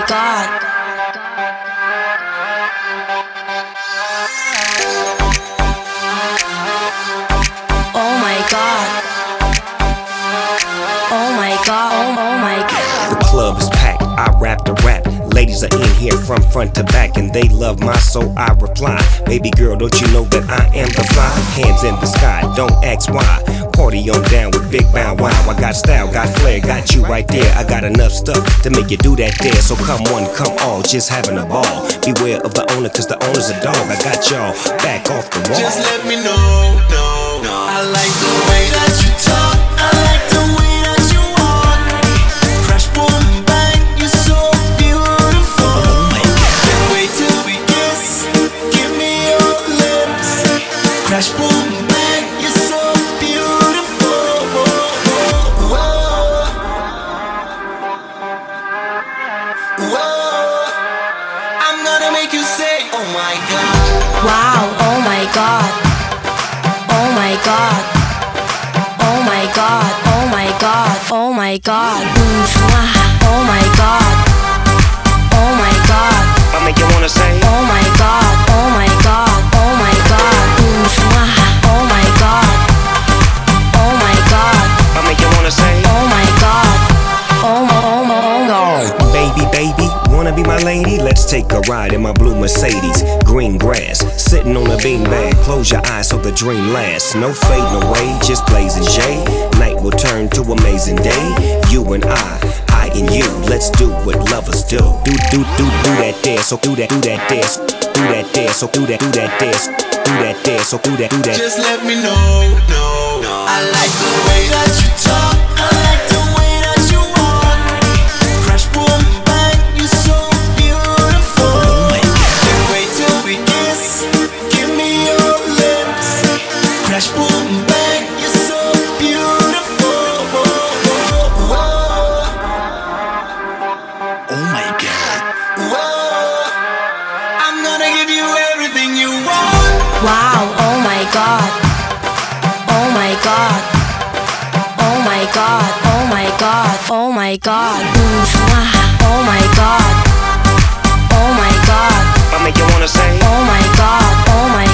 God. Oh my God. Oh my God. Oh my God. The club is packed, I rap the rap. Ladies are in here from front to back, and they love my soul, I reply. Baby girl, don't you know that I am the fly? Hands in the sky, don't ask why. Party on down with Big Bow Wow. I got style, got flair, got you right there. I got enough stuff to make you do that there. So come one, come all, just having a ball. Beware of the owner, cause the owner's a dog. I got y'all back off the wall. Just let me know, no. I like the way that you talk. I like the way that you walk. Crash, boom, bang, you're so beautiful. Can't wait till we kiss. Give me your lips. Crash, boom, bang, you're so beautiful. Whoa. Whoa. I'm gonna make you say, oh my God. Wow, oh my God. Oh my God. Oh my God. Oh my God. Oh my God. Oh my God. Oh my God. I make you wanna say, Oh my God. Oh my God. Oh my God. Oh my God. Oh my God. I make you wanna say, Oh my God. Oh my God. baby, baby, wanna be my lady? Let's take a ride in my blue Mercedes. Green grass, sitting on a beanbag. Close your eyes so the dream lasts. No fading away, just blazing J. Night will turn to amazing day. You and I and you. Let's do what lovers do. Do that dance, so do that dance. Do that dance, so do that dance. Do that dance, so do that. Just let me know, no. I like the way that you talk. I like the way that you walk. Crash, boom, bang, you're so beautiful. Can't wait till we kiss. Give me your lips. Crash, boom, bang, you're so beautiful. Whoa. Oh my God. Whoa. I'm gonna give you everything you want. Wow, oh my God. Oh my God. Oh my God. Oh my God. Oh my God. Oh my God. Oh my God. I make you wanna say, Oh my God. Oh my